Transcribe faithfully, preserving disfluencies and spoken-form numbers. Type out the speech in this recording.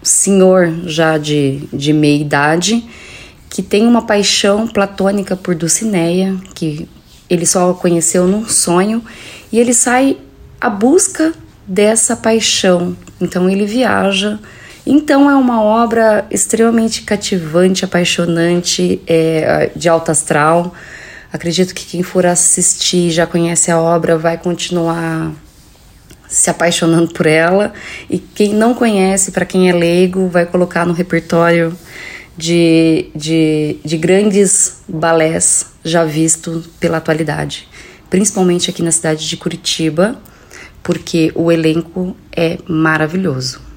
senhor já de, de meia idade, que tem uma paixão platônica por Dulcinea, que ele só conheceu num sonho, e ele sai à busca dessa paixão. Então ele viaja. Então é uma obra extremamente cativante, apaixonante, é, de alto astral. Acredito que quem for assistir, já conhece a obra, vai continuar se apaixonando por ela. E quem não conhece, para quem é leigo, vai colocar no repertório de, de, de grandes balés já vistos pela atualidade. Principalmente aqui na cidade de Curitiba, porque o elenco é maravilhoso.